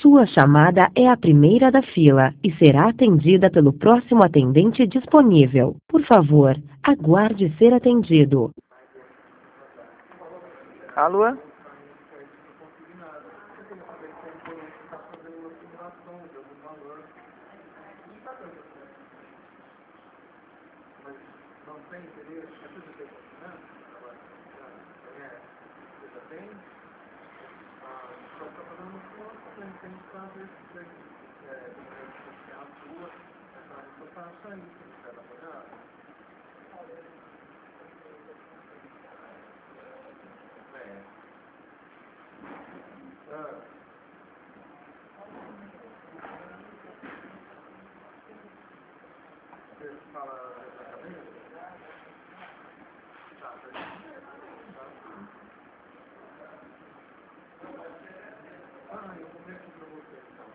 Sua chamada é a primeira da fila e será atendida pelo próximo atendente disponível. Por favor, aguarde ser atendido. Alô?